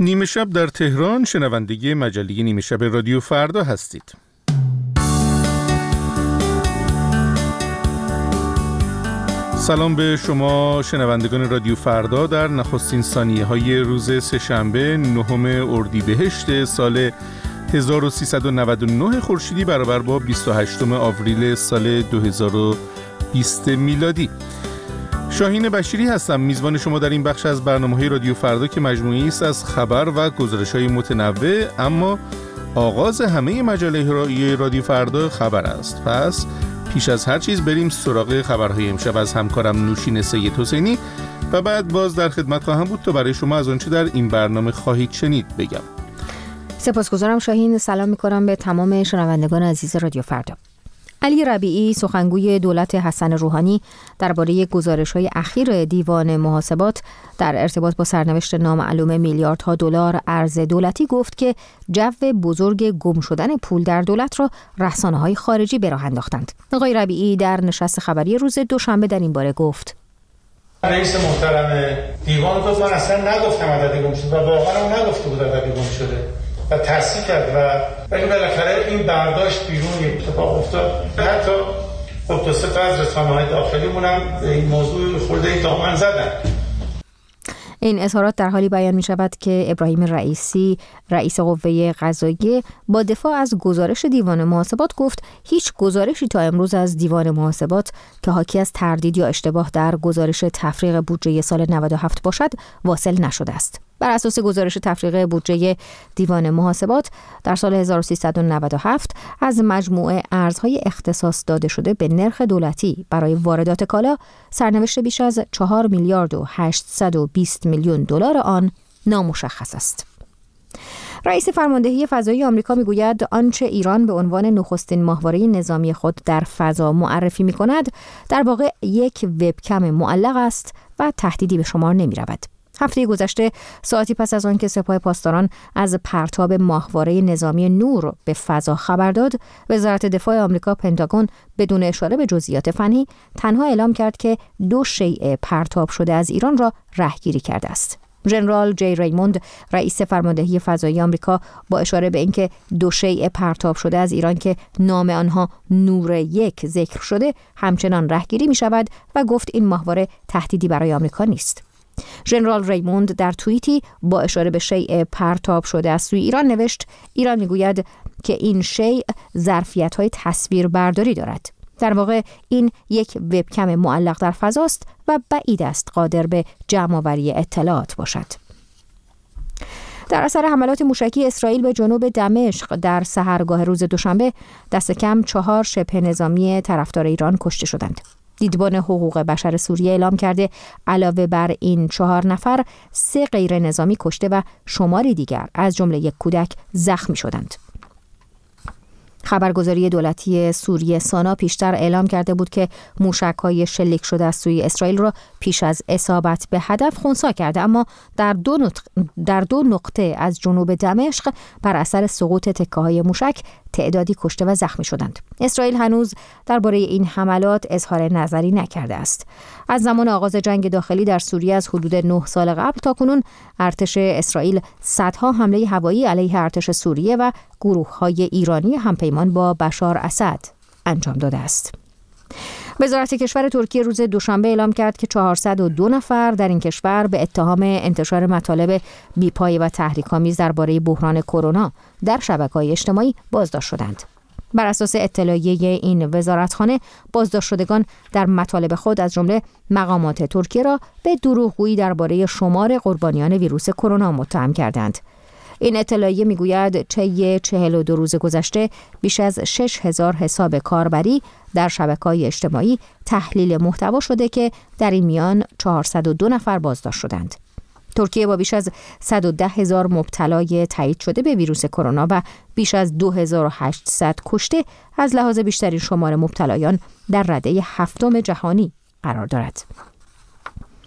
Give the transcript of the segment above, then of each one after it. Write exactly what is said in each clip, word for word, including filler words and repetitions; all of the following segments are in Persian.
نیمه شب در تهران، شنونده مجله نیمه شب رادیو فردا هستید. سلام به شما شنوندگان رادیو فردا در نخستین ثانیه‌های روز سه‌شنبه نهم اردیبهشت سال هزار و سیصد و نود و نه خورشیدی برابر با بیست و هشتم آوریل سال دو هزار و بیست میلادی. شاهین بشیری هستم، میزبان شما در این بخش از برنامه‌های رادیو فردا که مجموعه‌ای است از خبر و گزارش‌های متنوع، اما آغاز همه مجله رادیو فردا خبر است. پس پیش از هر چیز بریم سراغ خبرهای امشب از همکارم نوشین سید حسینی و بعد باز در خدمت خواهم بود تا برای شما از آنچه در این برنامه خواهید شنید بگم. سپاسگزارم شاهین. سلام می‌کنم به تمام شنوندگان عزیز رادیو فردا. علی ربیعی، سخنگوی دولت حسن روحانی، درباره گزارش‌های اخیر دیوان محاسبات در ارتباط با سرنوشت نامعلوم میلیاردها دلار ارز دولتی گفت که جو بزرگ گم شدن پول در دولت را رسانه‌های خارجی به راه انداختند. آقای ربیعی در نشست خبری روز دوشنبه در این باره گفت: رئیس محترم دیوان گفت من اصلا نگفتم عدد گم شده و واقعا هم نگفته بود عدد گم شده و تصحیح کرد و ولی بالاخره این برداشت بیرون یک اتفاق افتاد. حتی خب دو سه تا از رسانه‌های داخلیمون هم این موضوع خورده دامن زدن. این اظهارات در حالی بیان می شود که ابراهیم رئیسی، رئیس قوه قضاییه، با دفاع از گزارش دیوان محاسبات گفت هیچ گزارشی تا امروز از دیوان محاسبات که حاکی از تردید یا اشتباه در گزارش تفریغ بودجه سال نود و هفت باشد واصل نشده است. بر اساس گزارش تفریغ بودجه دیوان محاسبات در سال هزار و سیصد و نود و هفت از مجموعه ارزهای اختصاص داده شده به نرخ دولتی برای واردات کالا، سرنوشت بیش از چهار میلیارد و هشتصد و بیست میلیون دلار آن نامشخص است. رئیس فرماندهی فضایی آمریکا میگوید آنچه ایران به عنوان نخستین ماهواره نظامی خود در فضا معرفی می‌کند در واقع یک وبکم معلق است و تهدیدی به شمار نمی‌رود. هفته گذشته، ساعتی پس از آن که سپاه پاسداران از پرتاب ماهواره نظامی نور به فضا خبر داد، وزارت دفاع آمریکا پنتاگون بدون اشاره به جزئیات فنی تنها اعلام کرد که دو شیء پرتاب شده از ایران را رهگیری کرده است. ژنرال جی ریموند، رئیس فرماندهی فضایی آمریکا، با اشاره به اینکه دو شیء پرتاب شده از ایران که نام آنها نور یک ذکر شده همچنان رهگیری می شود و گفت این ماهواره تهدیدی برای آمریکا نیست. ژنرال ریموند در توییتی با اشاره به شیء پرتاب شده از سوی ایران نوشت: ایران میگوید که این شیء ظرفیت‌های تصویر برداری دارد. در واقع این یک وبکم معلق در فضاست و بعید است قادر به جمع‌آوری اطلاعات باشد. در اثر حملات موشکی اسرائیل به جنوب دمشق در سحرگاه روز دوشنبه، دست کم چهار شبه نظامی طرفدار ایران کشته شدند. دیدبان حقوق بشر سوریه اعلام کرده علاوه بر این چهار نفر، سه غیر نظامی کشته و شماری دیگر از جمله یک کودک زخمی شدند. خبرگزاری دولتی سوریه سانا پیشتر اعلام کرده بود که موشک‌های شلیک شده از سوی اسرائیل را پیش از اصابت به هدف خنثی کرده، اما در دو, نقطه در دو نقطه از جنوب دمشق بر اثر سقوط تکه‌های موشک تعدادی کشته و زخمی شدند. اسرائیل هنوز درباره این حملات اظهار نظری نکرده است. از زمان آغاز جنگ داخلی در سوریه از حدود نه سال قبل تا کنون ارتش اسرائیل صدها حمله هوایی علیه ارتش سوریه و گروه‌های ایرانی همپیمان با بشار اسد انجام داده است. وزارت کشور ترکیه روز دوشنبه اعلام کرد که چهارصد و دو نفر در این کشور به اتهام انتشار مطالب بی‌پایه و تحریک‌آمیز درباره بحران کرونا در شبکه‌های اجتماعی بازداشت شدند. بر اساس اطلاعیه این وزارتخانه، بازداشت شدگان در مطالب خود از جمله مقامات ترکیه را به دروغگویی درباره شمار قربانیان ویروس کرونا متهم کردند. این اطلاعیه میگوید طی چهل و دو روز گذشته بیش از شش هزار حساب کاربری در شبکه‌های اجتماعی تحلیل محتوا شده که در این میان چهارصد و دو نفر بازداشت شدند. ترکیه با بیش از صد و ده هزار مبتلای تایید شده به ویروس کرونا و بیش از دو هزار و هشتصد کشته از لحاظ بیشترین شمار مبتلایان در رده هفتم جهانی قرار دارد.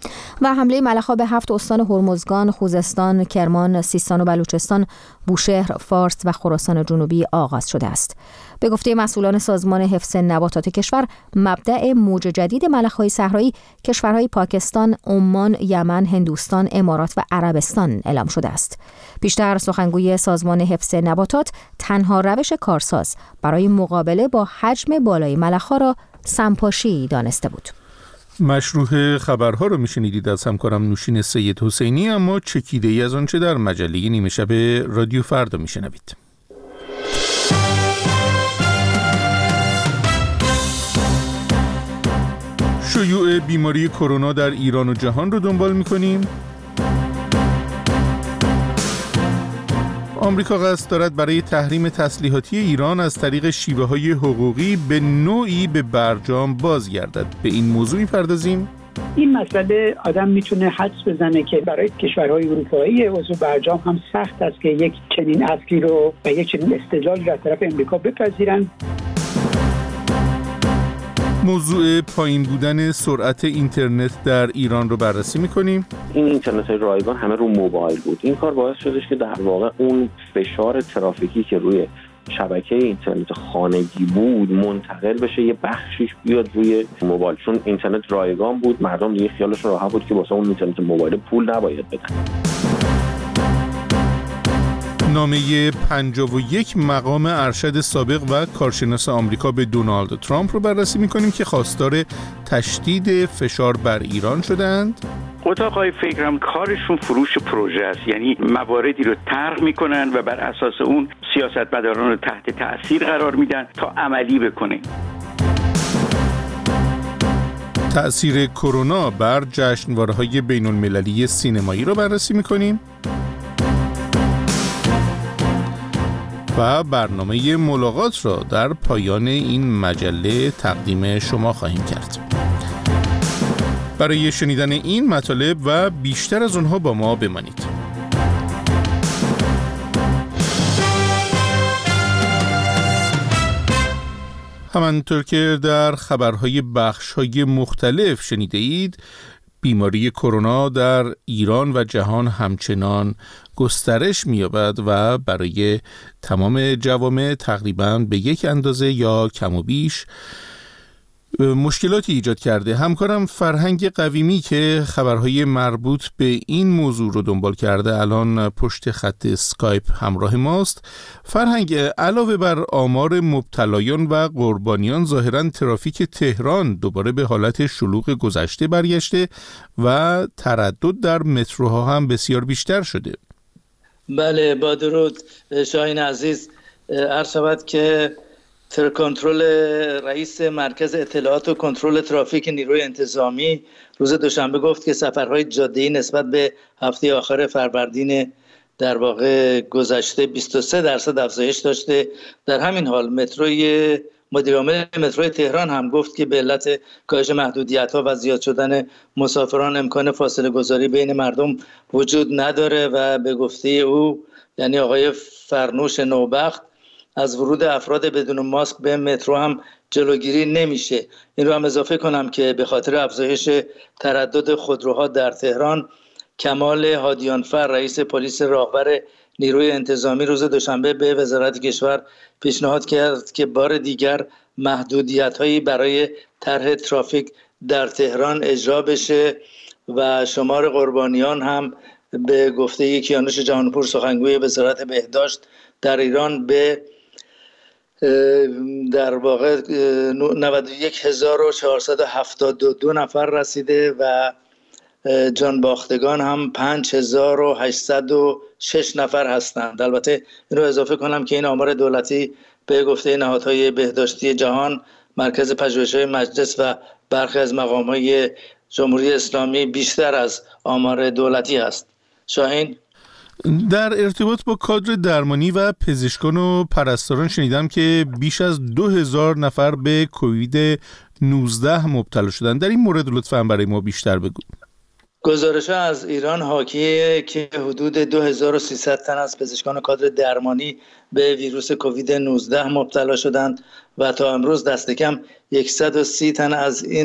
و حمله ملخ‌ها به هفت استان هرمزگان، خوزستان، کرمان، سیستان و بلوچستان، بوشهر، فارس و خراسان جنوبی آغاز شده است. به گفته مسئولان سازمان حفظ نباتات کشور، مبدأ موج جدید ملخ‌های صحرایی کشورهای پاکستان، عمان، یمن، هندوستان، امارات و عربستان اعلام شده است. بیشتر سخنگوی سازمان حفظ نباتات تنها روش کارساز برای مقابله با حجم بالای ملخ‌ها را سمپاشی دانسته بود. مشروح خبرها رو میشنیدید از همکارم نوشین سید حسینی، اما چکیده ای از آنچه در مجله نیمه شب رادیو فردا میشنوید. شیوع بیماری کرونا در ایران و جهان رو دنبال میکنیم. آمریکا قصد دارد برای تحریم تسلیحاتی ایران از طریق شیوه‌های حقوقی به نوعی به برجام بازگردد. به این موضوع می‌پردازیم. این مسئله آدم میتونه حدس بزنه که برای کشورهای اروپایی عضو برجام هم سخت است که یک چنین اصلی رو و یک چنین استدلالی را از طرف امریکا بپذیرن. موضوع پایین بودن سرعت اینترنت در ایران رو بررسی می‌کنیم. این اینترنت رایگان همه رو موبایل بود. این کار باعث شدش که در واقع اون فشار ترافیکی که روی شبکه اینترنت خانگی بود منتقل بشه، یه بخشیش بیاد روی موبایل. چون اینترنت رایگان بود، مردم دیگه خیالشون راحت بود که واسه اون اینترنت موبایل پول نباید بدن. نامه پنجاه و یک مقام ارشد سابق و کارشناس آمریکا به دونالد ترامپ رو بررسی می‌کنیم که خواستار تشدید فشار بر ایران شدند. اتاق‌های فکرم کارشون فروش پروژه است، یعنی مواردی رو طرح میکنن و بر اساس اون سیاستمداران رو تحت تأثیر قرار میدن تا عملی بکنه. تأثیر کرونا بر جشنواره‌های بین‌المللی سینمایی رو بررسی میکنیم و برنامه ملاقات را در پایان این مجله تقدیم شما خواهیم کرد. برای شنیدن این مطالب و بیشتر از آنها با ما بمانید. همانطور که در خبرهای بخش‌های مختلف شنیده اید، بیماری کرونا در ایران و جهان همچنان گسترش می‌یابد و برای تمام جوامع تقریباً به یک اندازه یا کم و بیش مشکلاتی ایجاد کرده. همکارم فرهنگ قویمی که خبرهای مربوط به این موضوع رو دنبال کرده الان پشت خط اسکایپ همراه ماست. فرهنگ، علاوه بر آمار مبتلایان و قربانیان، ظاهراً ترافیک تهران دوباره به حالت شلوغ گذشته برگشته و تردد در متروها هم بسیار بیشتر شده. بله، با درود شاهین عزیز. عرض شود که کنترل رئیس مرکز اطلاعات و کنترل ترافیک نیروی انتظامی روز دوشنبه گفت که سفرهای جاده‌ای نسبت به هفته آخر فروردین در واقع گذشته بیست و سه درصد افزایش داشته. در همین حال متروی مدیر عامل متروی تهران هم گفت که به علت کاهش محدودیت‌ها و زیاد شدن مسافران امکان فاصله گذاری بین مردم وجود نداره و به گفته او، یعنی آقای فرنوش نوبخت، از ورود افراد بدون ماسک به مترو هم جلوگیری نمیشه. این رو هم اضافه کنم که به خاطر افزایش تردد خودروها در تهران، کمال هادیانفر رئیس پلیس راهور نیروی انتظامی روز دوشنبه به وزارت کشور پیشنهاد کرد که بار دیگر محدودیت‌هایی برای طرح ترافیک در تهران اجرا بشه و شمار قربانیان هم به گفته کیانوش جهانپور سخنگوی وزارت بهداشت در ایران به در واقع نود و یک هزار و چهارصد و هفتاد و دو نفر رسیده و جان باختگان هم پنج هزار و هشتصد و شش نفر هستند. البته این رو اضافه کنم که این آمار دولتی به گفته نهادهای بهداشتی جهان، مرکز پژوهش‌های مجلس و برخی از مقام‌های جمهوری اسلامی بیشتر از آمار دولتی است. شاهین، در ارتباط با کادر درمانی و پزشکان و پرستاران شنیدم که بیش از دو هزار نفر به کووید نوزده مبتلا شدند. در این مورد لطفاً برای ما بیشتر بگو. گزارش‌ها از ایران حاکیه که حدود دو هزار و سیصد تن از پزشکان کادر درمانی به ویروس کووید نوزده مبتلا شدند و تا امروز دست کم صد و سی تن از این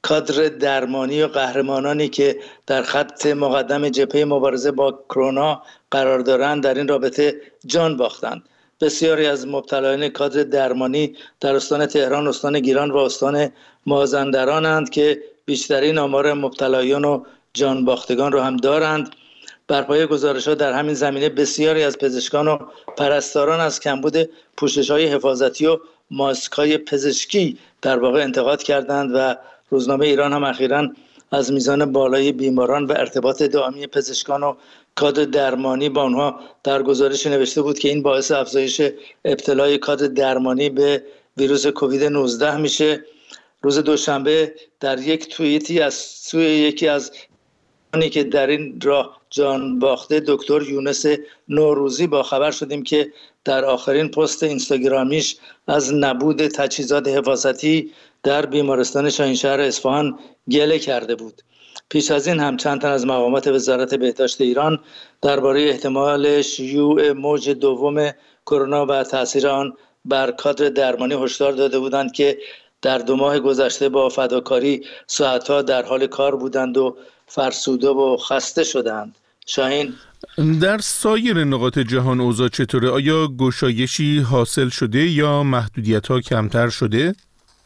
کادر درمانی و قهرمانانی که در خط مقدم جبهه مبارزه با کرونا قرار دارند در این رابطه جان باختند. بسیاری از مبتلایان کادر درمانی در استان تهران، استان گیلان و استان مازندرانند که بیشترین آمار مبتلایان و جان باختگان رو هم دارند. بر پایه گزارش‌ها در همین زمینه بسیاری از پزشکان و پرستاران از کمبود پوشش‌های حفاظتی و ماسک‌های پزشکی در واقع انتقاد کردند و روزنامه ایران هم اخیراً از میزان بالای بیماران و ارتباط دائمی پزشکان و کادر درمانی با آنها در گزارش نوشته بود که این باعث افزایش ابتلای کادر درمانی به ویروس کووید نوزده میشه. روز دوشنبه در یک توییتی از سوی یکی از آنی که در این راه جان باخته دکتر یونس نوروزی با خبر شدیم که در آخرین پست اینستاگرامیش از نبود تجهیزات حفاظتی در بیمارستان شاهینشهر اصفهان گله کرده بود. پیش از این هم چند تن از مقامات وزارت بهداشت ایران درباره احتمال شیوع موج دوم کرونا و تاثیر آن بر کادر درمانی هشدار داده بودند که در دو ماه گذشته با فداکاری ساعتها در حال کار بودند و فرسوده و خسته شدند. شاهین، در سایر نقاط جهان اوضاع چطوره؟ آیا گشایشی حاصل شده یا محدودیت‌ها کمتر شده؟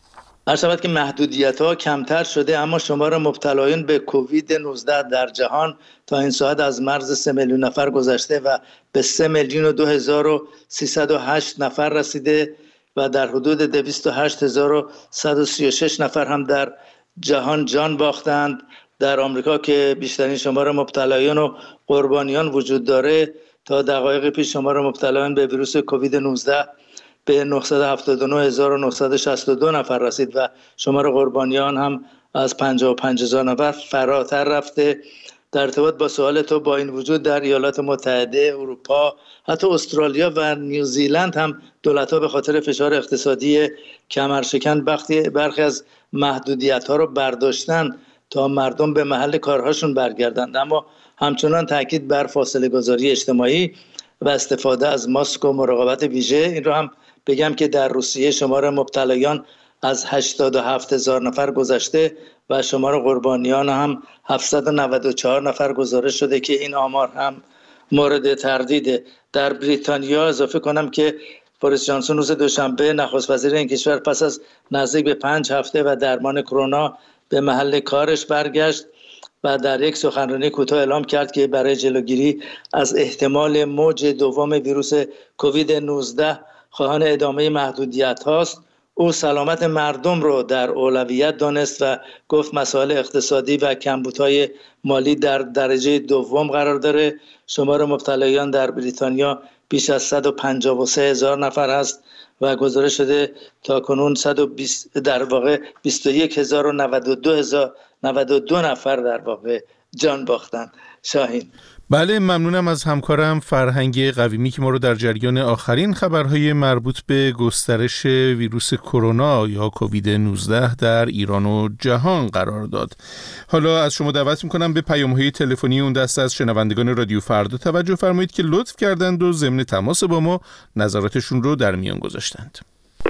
هر شود که محدودیت‌ها کمتر شده، اما شمار مبتلایان به کووید نوزده در جهان تا این ساعت از مرز سه میلیون نفر گذشته و به سه میلیون و دو هزار و سیصد و هشت نفر رسیده و در حدود دویست و هشت هزار و صد و سی و شش نفر هم در جهان جان باختند. در آمریکا که بیشترین شمار مبتلایان و قربانیان وجود داره، تا دقایق پیش شمار مبتلایان به ویروس کووید نوزده به نهصد و هفتاد و نه هزار و نهصد و شصت و دو نفر رسید و شمار قربانیان هم از پنجاه و پنج هزار نفر فراتر رفته. در ارتباط با سوال تو، با این وجود در ایالات متحده اروپا، حتی استرالیا و نیوزیلند هم دولت‌ها به خاطر فشار اقتصادی کمرشکن برخی از محدودیت‌ها رو برداشتن تا مردم به محل کارهاشون برگردند، اما همچنان تاکید بر فاصله گذاری اجتماعی و استفاده از ماسک و مراقبت ویژه. این رو هم بگم که در روسیه شمار مبتلایان از هشتاد و هفت هزار نفر گذشته و شمار قربانیان هم هفتصد و نود و چهار نفر گزارش شده که این آمار هم مورد تردیده. در بریتانیا اضافه کنم که بوریس جانسون روز دوشنبه نخست وزیر این کشور پس از نزدیک به پنج هفته و درمان کرونا به محل کارش برگشت و در یک سخنرانی کوتاه اعلام کرد که برای جلوگیری از احتمال موج دوم ویروس کووید نوزده خواهان ادامه محدودیت هاست. او سلامت مردم رو در اولویت دانست و گفت مسائل اقتصادی و کمبودهای مالی در درجه دوم قرار داره. شمار مبتلایان در بریتانیا بیش از صد و پنجاه و سه هزار نفر است و گزارش شده تا کنون صد و بیست در واقع بیست و یک هزار و نود و دو هزار نود و دو نفر در واقع جان باختند. شاهین، بله، ممنونم از همکارم فرهنگ قویمی که ما رو در جریان آخرین خبرهای مربوط به گسترش ویروس کرونا یا کووید نوزده در ایران و جهان قرار داد. حالا از شما دعوت میکنم به پیام‌های تلفنی اون دسته از شنوندگان رادیو فردا توجه فرمایید که لطف کردند و ضمن تماس با ما نظراتشون رو در میان گذاشتند.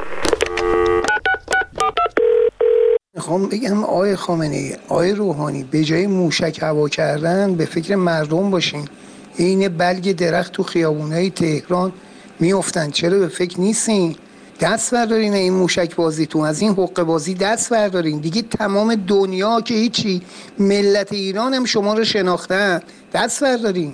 میخوام بگم آقای خامنه‌ای، آقای روحانی، به جای موشک هوا کردن به فکر مردم باشین. این بلگ درخت تو خیابونای تهران میافتن، چرا به فکر نیستین؟ دست بردارین این موشک بازیتون، از این حقه بازی دست بردارین دیگه. تمام دنیا که هیچی، ملت ایران هم شما رو شناختن، دست بردارین.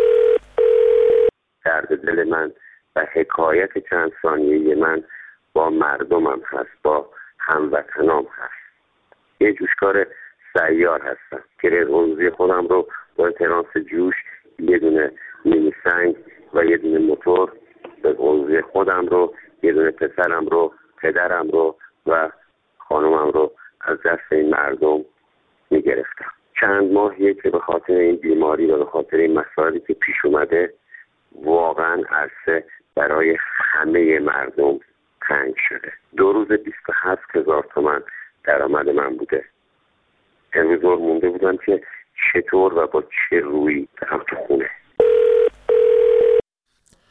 درد دل من و حکایت چند ثانیه من با مردمم هست، با هموطنام هست. یه جوشکار سیار هستم که ریزی خودم رو با ترانس جوش، یه دونه مینی سنگ و یه دونه موتور، ریزی خودم رو، یه دونه پسرم رو، پدرم رو و خانمم رو از دست این مردم میگرفتم. چند ماهیه که به خاطر این بیماری و به خاطر این مسائلی که پیش اومده واقعا عرصه برای همه مردم تنگ شده. دو روز بیست و هفت هزار تومان درآمد من بوده. امروز دور مونده بودم که چطور و با چه روی برم تو خونه.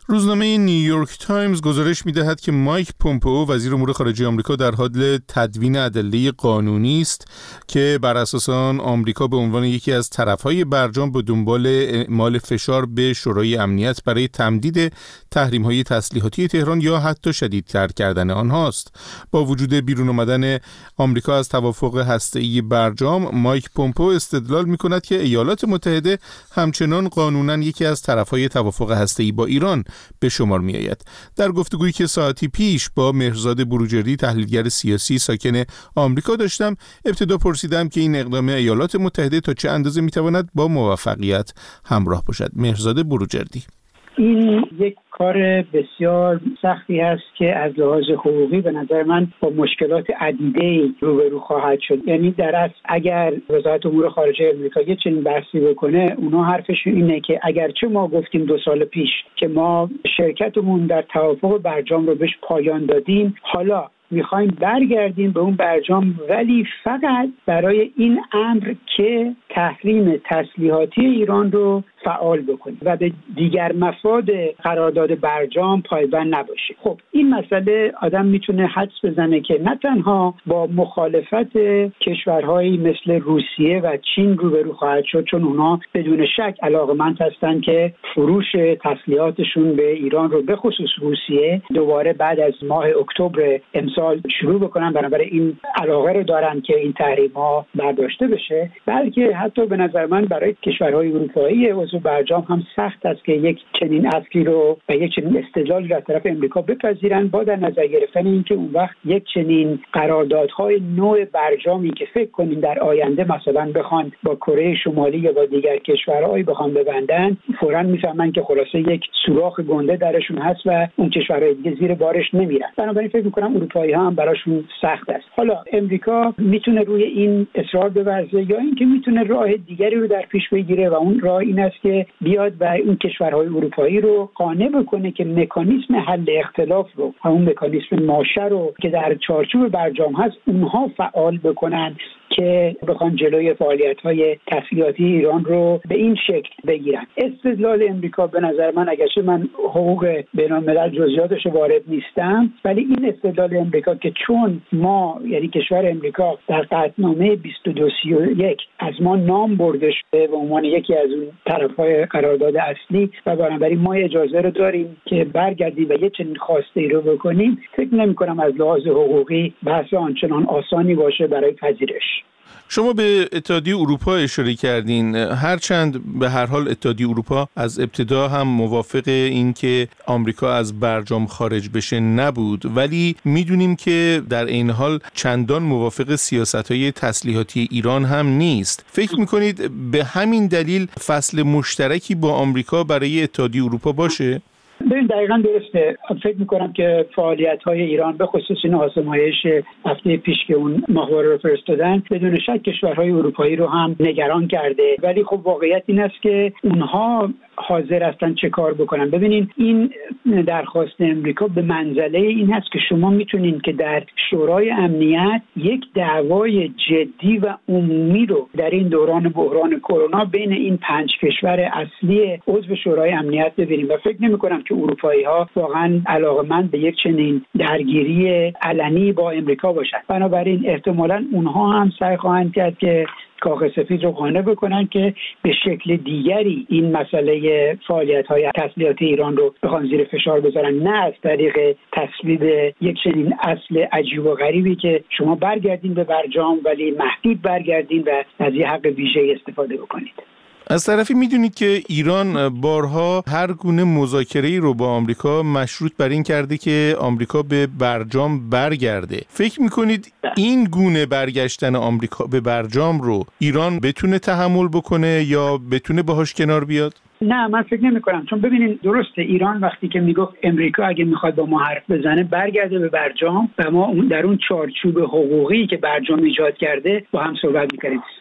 روزنامه نیویورک تایمز گزارش می‌دهد که مایک پومپئو وزیر امور خارجه آمریکا در حال تدوین ادله قانونی است که بر اساس آن آمریکا به عنوان یکی از طرف‌های برجام به دنبال اعمال فشار به شورای امنیت برای تمدید تحریم‌های تسلیحاتی تهران یا حتی شدیدتر کردن آنهاست. با وجود بیرون آمدن آمریکا از توافق هسته‌ای برجام، مایک پومپئو استدلال می‌کند که ایالات متحده همچنان قانوناً یکی از طرف‌های توافق هسته‌ای با ایران به شمار می آید. در گفتگویی که ساعتی پیش با مهرزاد بروجردی تحلیلگر سیاسی ساکن آمریکا داشتم، ابتدا پرسیدم که این اقدام ایالات متحده تا چه اندازه می تواند با موفقیت همراه باشد. مهرزاد بروجردی: این یک کار بسیار سختی است که از لحاظ حقوقی به نظر من با مشکلات عدیده‌ای روبرو خواهد شد. یعنی در اصل اگر وزارت امور خارجه آمریکا یه چنین بحثی بکنه، اونا حرفشون اینه که اگرچه ما گفتیم دو سال پیش که ما شرکتمون در توافق برجام رو بهش پایان دادیم، حالا میخوایم برگردیم به اون برجام، ولی فقط برای این امر که تحریم تسلیحاتی ایران رو فعال بکنیم و به دیگر مفاد قرارداد برجام پایبند نباشیم. خب این مسئله آدم میتونه حدس بزنه که نه تنها با مخالفت کشورهایی مثل روسیه و چین روبرو خواهد شد، چون اونا بدون شک علاقمند هستن که فروش تسلیحاتشون به ایران رو به خصوص روسیه دوباره بعد از ماه اکتبر امسال شروع بکنن، بنابراین این علاقه رو دارن که این تحریم‌ها برداشته بشه. بلکه حتی به نظر من برای کشورهای اروپایی عضو برجام هم سخت است که یک چنین اصلی رو و یک چنین استدلالی را طرف امریکا بپذیرن، با در نظر گرفتن اینکه اون وقت یک چنین قراردادهای نوع برجامی که فکر کنین در آینده مثلا بخوان با کره شمالی یا با دیگر کشورهایی بخوان ببندن، فوراً میفهمن که خلاصه یک سوراخ گنده درشون هست و اون کشورهای دیگه زیر بارش نمیرن. بنابراین فکر می‌کنم اروپایی ها هم براشون سخت است. حالا امریکا میتونه روی این اصرار بورزه یا اینکه میتونه راه دیگری رو در پیش بگیره و اون راه این است که بیاد و این کشورهای اروپایی رو قانع بکنه که مکانیزم حل اختلاف رو، همون مکانیزم ماشه رو که در چارچوب برجام هست، اونها فعال بکنن که بخوان جلوی فعالیت‌های تسلیحاتی ایران رو به این شکل بگیرن. استدلال امریکا به نظر من، اگرچه من حقوق بین‌الملل جزئیاتش وارد نیستم، ولی این استدلال امریکا که چون ما یعنی کشور امریکا در قطعنامه بیست و دو سی و یک از ما نام برده شده به عنوان یکی از اون طرف‌های قرارداد اصلی و بنابراین ما اجازه رو داریم که برگردیم و یه چنین خواسته رو بکنیم، فکر نمی‌کنم از لحاظ حقوقی بحث آنچنان آسانی باشه برای پذیرش. شما به اتحادیه اروپا اشاره کردین، هرچند به هر حال اتحادیه اروپا از ابتدا هم موافق این که آمریکا از برجام خارج بشه نبود، ولی میدونیم که در این حال چندان موافق سیاست‌های تسلیحاتی ایران هم نیست. فکر میکنید به همین دلیل فصل مشترکی با آمریکا برای اتحادیه اروپا باشه؟ ببین دقیقاً درسته. فکر میکنم که فعالیت‌های ایران به خصوص این آزمایش هفته پیش که اون ماهواره رو فرستادن بدون شک کشورهای اروپایی رو هم نگران کرده، ولی خب واقعیت این است که اونها حاضر هستن چه کار بکنن. ببینین این درخواست امریکا به منزله این هست که شما میتونین که در شورای امنیت یک دعوای جدی و عمومی رو در این دوران بحران کرونا بین این پنج کشور اصلی عضو شورای امنیت ببینیم و فکر نمی‌کنم که اروپایی ها واقعا علاقه‌مند به یک چنین درگیری علنی با امریکا باشن. بنابراین احتمالاً اونها هم سعی خواهند کرد که کاخ سفید رو قانع بکنن که به شکل دیگری این مسئله فعالیت‌های تسلیحاتی ایران رو بخوان زیر فشار بذارن، نه از طریق تصویب یک چنین اصل عجیب و غریبی که شما برگردین به برجام ولی محدود برگردین و از یه حق ویژه‌ای استفاده بکنید. از طرفی میدونید که ایران بارها هر گونه مذاکره‌ای رو با آمریکا مشروط بر این کرده که آمریکا به برجام برگرده. فکر میکنید این گونه برگشتن آمریکا به برجام رو ایران بتونه تحمل بکنه یا بتونه باهاش کنار بیاد؟ نه، من فکر نمی کنم. چون ببینید درسته ایران وقتی که میگفت امریکا اگه میخواد با ما حرف بزنه برگرده به برجام و ما در اون چارچوب حقوقی که برجام ایجاد کرده با هم صحبت میکنیم.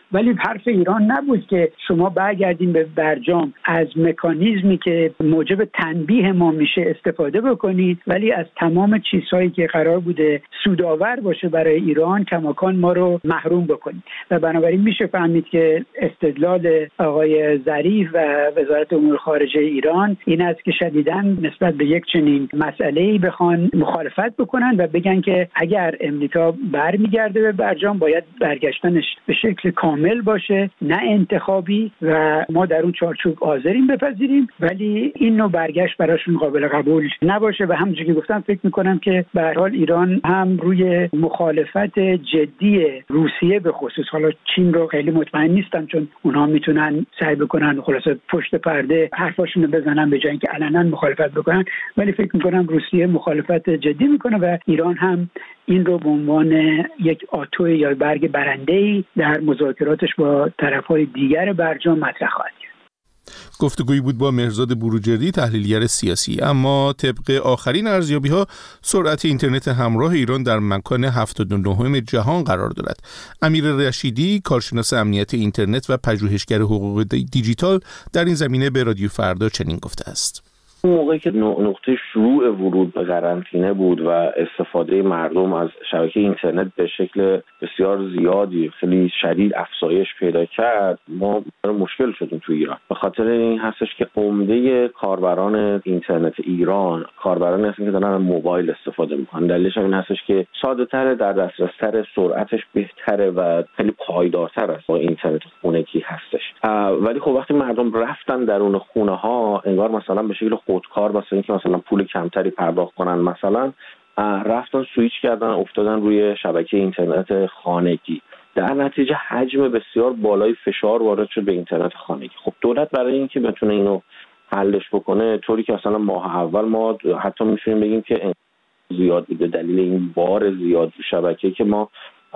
ولی حرف ایران نبود که شما برگردین به برجام از مکانیزمی که موجب تنبیه ما میشه استفاده بکنید، ولی از تمام چیزهایی که قرار بوده سودآور باشه برای ایران کماکان ما رو محروم بکنید. و بنابراین میشه فهمید که استدلال آقای ظریف و وزارت امور خارجه ایران این است که شدیداً نسبت به یک چنین مسئله‌ای بخوان مخالفت بکنن و بگن که اگر امریکا برمیگرده به برجام باید برگشتنش به شکل کامل باشه نه انتخابی و ما در اون چارچوب حاضریم بپذیریم، ولی این نوع برگشت براشون قابل قبول نباشه. و همونجوری که گفتم فکر میکنم که به هر حال ایران هم روی مخالفت جدی روسیه به خصوص، حالا چین رو خیلی مطمئن نیستم چون اونها میتونن سعی بکنن خلاصه پشت پرده حرفاشون رو بزنن به جای اینکه علنا مخالفت بکنن، ولی فکر میکنم روسیه مخالفت جدی میکنه و ایران هم این رو به عنوان یک آتو یا برگ برنده‌ای در مذاکراتش با طرف‌های دیگر برجام مطرح خواهد کرد. گفتگویی بود با مهرزاد بروجردی، تحلیلگر سیاسی. اما طبق آخرین ارزیابی‌ها سرعت اینترنت همراه ایران در مکان هفتاد و نهم جهان قرار دارد. امیر رشیدی، کارشناس امنیت اینترنت و پژوهشگر حقوق دیجیتال، در این زمینه به رادیو فردا چنین گفته است: اون موقعی که نقطه شروع ورود به قرنطینه بود و استفاده مردم از شبکه اینترنت به شکل بسیار زیادی خیلی شدید افزایش پیدا کرد، ما مشکل شدیم تو ایران. به خاطر این هستش که عمده کاربران اینترنت ایران کاربرانی هستن که دارن موبایل استفاده میکنن. دلیلش این هستش که ساده‌تر، در دسترس‌تر، سرعتش بهتره و خیلی پایدارتر است با اینترنت خونگی هستش. ولی خب وقتی مردم رفتن درون خونه ها، انگار مثلا به شکل خودکار واسه اینکه مثلا پول کمتری پرداخت کنن، مثلا رفتن سویچ کردن افتادن روی شبکه اینترنت خانگی، در نتیجه حجم بسیار بالای فشار وارد شد به اینترنت خانگی. خب دولت برای اینکه بتونه اینو حلش بکنه، طوری که مثلا ماه اول ما حتی میتونیم بگیم که زیاد بوده، دلیل این بار زیاد شبکه که ما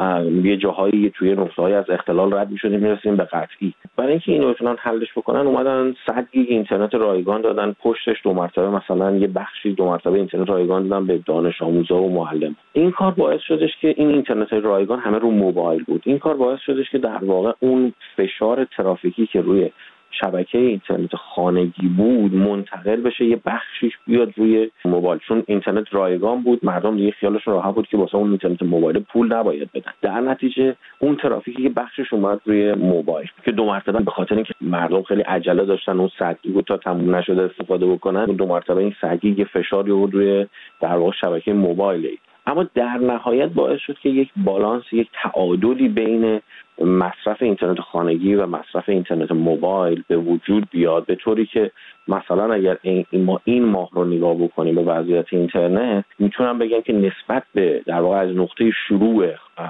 یه جاهایی توی نقطه‌های از اختلال رد می‌شدیم میرسیم به قطعی. برای اینکه اینو بتونن حلش بکنن اومدن صد گیگ اینترنت رایگان دادن، پشتش دو مرتبه مثلا یه بخشی دو مرتبه اینترنت رایگان دادن به دانش آموزا و معلم. این کار باعث شدش که این اینترنت رایگان همه رو موبایل بود. این کار باعث شدش که در واقع اون فشار ترافیکی که روی شبکه اینترنت خانگی بود منتقل بشه یه بخشیش بیاد روی موبایل، چون اینترنت رایگان بود مردم دیگه خیالشون راحت بود که واسه اون اینترنت موبایل پول نباید بدن. در نتیجه اون ترافیکی که بخشش اومد روی موبایل که دو مرتبه به خاطر اینکه مردم خیلی عجله داشتن اون سگی تا تموم نشده استفاده بکنن، دو مرتبه این سگی فشاری آورد روی در واقع شبکه موبایل. اما در نهایت باعث شد که یک بالانس، یک تعادلی بین مصرف اینترنت خانگی و مصرف اینترنت موبایل به وجود بیاد، به طوری که مثلا اگر این ما این ماه رو نگاه بکنیم به وضعیت اینترنت، میتونم بگم که نسبت به در واقع از نقطه شروع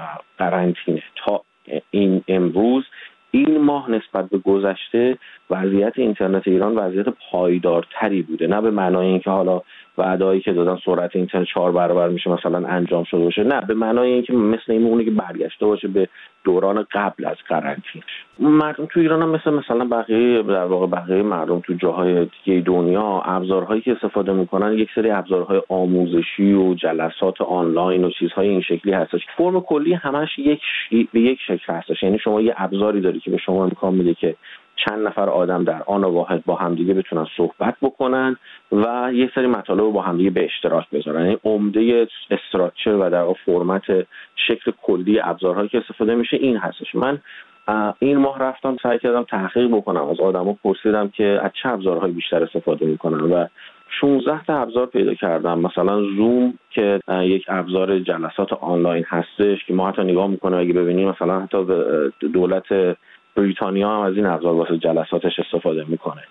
قرنطینه تا این امروز، این ماه نسبت به گذشته وضعیت اینترنت ایران وضعیت پایدارتری بوده. نه به معنای اینکه حالا وعده‌ای که دادن سرعت اینترنت چهار برابر میشه مثلا انجام شده باشه، نه، به معنای اینکه مثل این مونه که برگشته باشه به دوران قبل از قرنطینه. مردم تو ایران هم مثل مثلا بقیه در واقع بقیه مردم تو جاهای دیگه دنیا، ابزارهایی که استفاده میکنن یک سری ابزارهای آموزشی و جلسات آنلاین و چیزهای این شکلی هستش. فرم کلی همش یک به یک شکل هستش. یعنی شما یه ابزاری داری که به شما امکان میده که چند نفر آدم در آن واحد با همدیگه بتونن صحبت بکنن و یه سری مطالب رو با همدیگه به اشتراک بذارن. یعنی عمده استراکچر و در واقع فرمت شکل کلی ابزارهایی که استفاده میشه این هستش. من این ماه رفتم سعی کردم تحقیق بکنم، از آدما پرسیدم که از چه ابزارهایی بیشتر استفاده میکنن و شانزده تا ابزار پیدا کردم. مثلا زوم که یک ابزار جلسات آنلاین هستش که ما حتی نگاه میکنیم اگه ببینیم مثلا حتی دولت بریتانیا هم از این ابزار واسه جلساتش استفاده میکنه.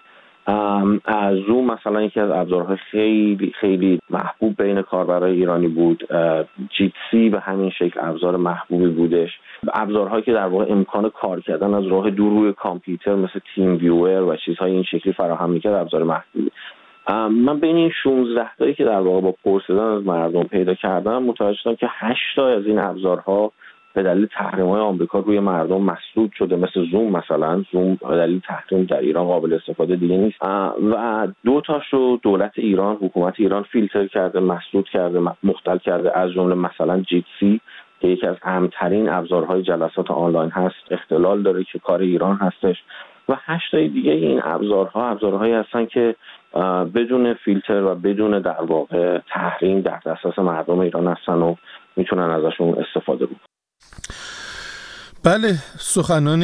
از زوم مثلا یکی از ابزارهای خیلی خیلی محبوب بین کاربرای ایرانی بود. جیتسی به همین شکل ابزار محبوبی بودش. ابزارهایی که در واقع امکان کار کردن از راه دور روی کامپیوتر مثل تیم ویور و چیزهای این شکلی فراهم میکرد ابزار محبوبی. من بین این شانزده تایی که در واقع با پرسیدن از مردم پیدا کردم متوجه شدم که هشت تا از این ابزارها به دلیل تحریم‌های آمریکا روی مردم مسدود شده. مثل زوم مثلا، زوم به دلیل تحریم در ایران قابل استفاده دیگه نیست و دو تاشو دولت ایران، حکومت ایران فیلتر کرده، مسدود کرده، مختل کرده، از جمله مثلا جیتسی که یکی از اهمترین ابزارهای جلسات آنلاین هست اختلال داره که کار ایران هستش و هشت تای دیگه این ابزارها ابزارهایی هستن که بدون فیلتر و بدون در واقع تحریم در دسترس مردم ایران هستن و میتونن ازشون استفاده بکنن. بله، سخنان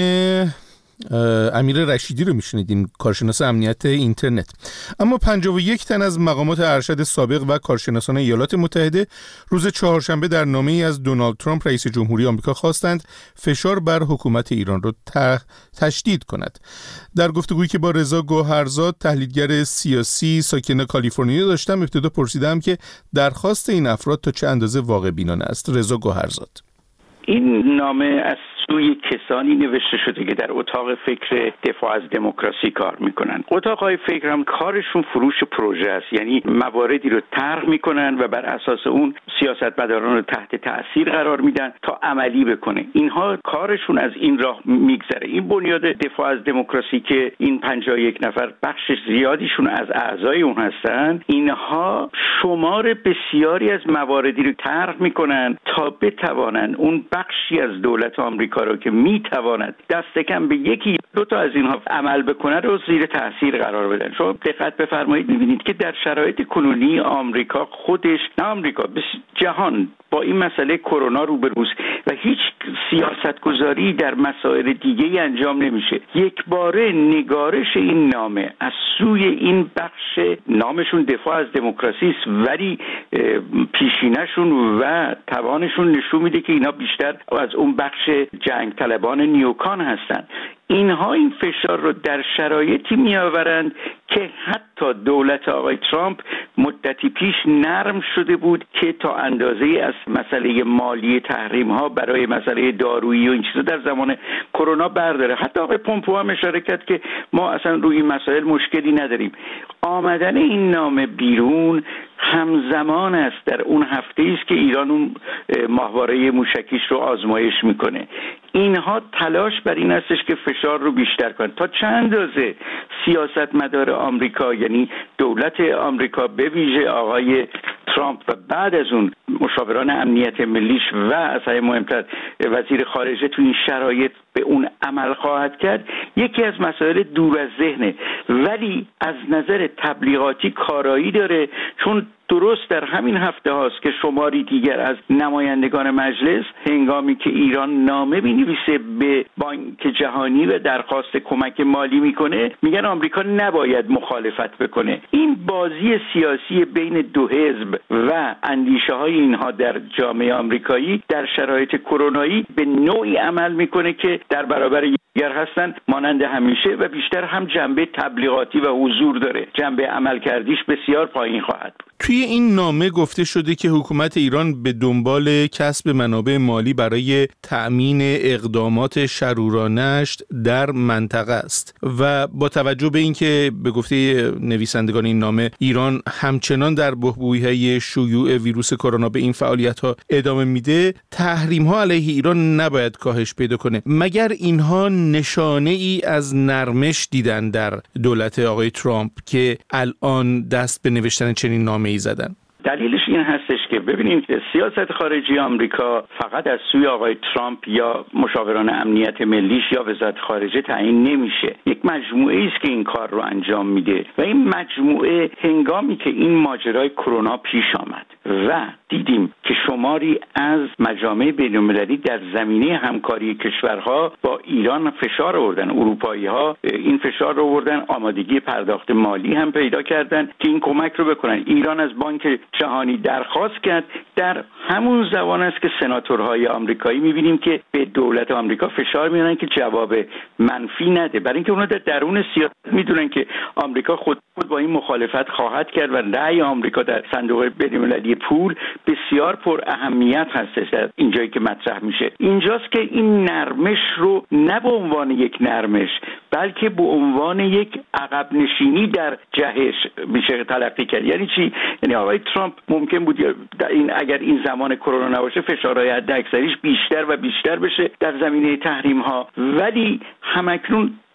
امیر رشیدی رو میشنیدیم، کارشناس امنیت اینترنت. اما پنجاه و یک تن از مقامات ارشد سابق و کارشناسان ایالات متحده روز چهارشنبه در نامه‌ای از دونالد ترامپ رئیس جمهوری آمریکا خواستند فشار بر حکومت ایران رو تشدید کند. در گفتگویی که با رضا گوهرزاد تحلیلگر سیاسی ساکن کالیفرنیا داشتم، ابتدا پرسیدم که درخواست این افراد تا چه اندازه واقع بینانه است. رضا گوهرزاد: این نامه از سوی کسانی نوشته شده که در اتاق فکر دفاع از دموکراسی کار میکنن. اتاقهای فکر هم کارشون فروش پروژه است، یعنی مواردی رو طرح میکنن و بر اساس اون سیاستمداران رو تحت تأثیر قرار میدن تا عملی بکنه. اینها کارشون از این راه میگذره. این بنیاد دفاع از دموکراسی که این پنجاه و یک نفر بخش زیادیشون از اعضای اون هستن، اینها شمار بسیاری از مواردی رو طرح میکنن تا بتوانن اون بخشی از دولت آمریکا رو که میتواند دست کم به یکی دو تا از اینها عمل بکنه رو زیر تاثیر قرار بدن. شما دقت بفرمایید می‌بینید که در شرایط کنونی آمریکا خودش، نه آمریکا، به جهان با این مسئله کرونا روبروست و هیچ سیاستگذاری در مسائل دیگه انجام نمیشه. یک باره نگارش این نامه از سوی این بخش، نامشون دفاع از دموکراسی است ولی پیشینشون و توانشون نشون میده که اینا بیشتر از اون بخش جنگ طلبان نیوکان هستن. اینها این فشار رو در شرایطی میآورند که حتی دولت آقای ترامپ مدتی پیش نرم شده بود که تا اندازه‌ای از مسئله مالی تحریم ها برای مسئله دارویی و این چیزا در زمان کرونا برداره. حتی آقای پومپئو هم اشاره کرد که ما اصلا روی این مسائل مشکلی نداریم. آمدن این نامه بیرون همزمان است در اون هفته‌ای است که ایران اون ماهواره موشکیش رو آزمایش میکنه. اینها تلاش بر این استش که فشار رو بیشتر کنن. تا چند اندازه سیاستمدار آمریکا، یعنی دولت آمریکا به ویژه آقای ترامپ و بعد از اون مشاوران امنیت ملیش و از همه مهمتر وزیر خارجه تو این شرایط به اون عمل خواهد کرد، یکی از مسائل دور از ذهنه، ولی از نظر تبلیغاتی کارایی داره، چون درست در همین هفته هاست که شماری دیگر از نمایندگان مجلس هنگامی که ایران نامه می‌نویسه به بانک جهانی و درخواست کمک مالی میکنه، میگن آمریکا نباید مخالفت بکنه. این بازی سیاسی بین دو حزب و اندیشه های اینها در جامعه آمریکایی در شرایط کرونایی به نوعی عمل میکنه که در برابر دیگر هستن مانند همیشه و بیشتر هم جنبه تبلیغاتی و حضور داره. جنبه عملکردیش بسیار پایین خواهد بود. توی این نامه گفته شده که حکومت ایران به دنبال کسب منابع مالی برای تأمین اقدامات شرورانه‌اش در منطقه است و با توجه به اینکه به گفته نویسندگان این نامه ایران همچنان در بحبوحی شیوع ویروس کرونا به این فعالیت‌ها ادامه میده، تحریم‌ها علیه ایران نباید کاهش پیدا کنه. مگر اینها نشانه ای از نرمش دیدن در دولت آقای ترامپ که الان دست به نوشتن چنین نامه‌ای زدن؟ دلیلش این هستش که ببینید سیاست خارجی آمریکا فقط از سوی آقای ترامپ یا مشاوران امنیت ملیش یا وزارت خارجه تعیین نمیشه. یک مجموعه است که این کار رو انجام میده و این مجموعه هنگامی که این ماجرای کرونا پیش آمد و دیدیم که شماری از مجامع بین‌المللی در زمینه همکاری کشورها با ایران فشار آوردن، اروپایی‌ها این فشار رو آوردن، آمادگی پرداخت مالی هم پیدا کردن که این کمک رو بکنن. ایران از بانک جهانی درخواست کرد. در همون زمان است که سناتورهای آمریکایی می‌بینیم که به دولت آمریکا فشار میارن که جواب منفی نده، برای اینکه اونها در درون سیاست میدونن که آمریکا خود خود با این مخالفت خواهد کرد و رأی آمریکا در صندوق بین‌المللی پول بسیار پر اهمیت هستش در اینجایی که مطرح میشه. اینجاست که این نرمش رو نه به عنوان یک نرمش بلکه به عنوان یک عقب نشینی در جهش میشه تلقی کرد. یعنی چی؟ یعنی آقای ترامپ ممکن بود در این اگر این زمان کرونا نباشه فشارهای حداکثریش بیشتر و بیشتر بشه در زمینه تحریم ها، ولی همکنون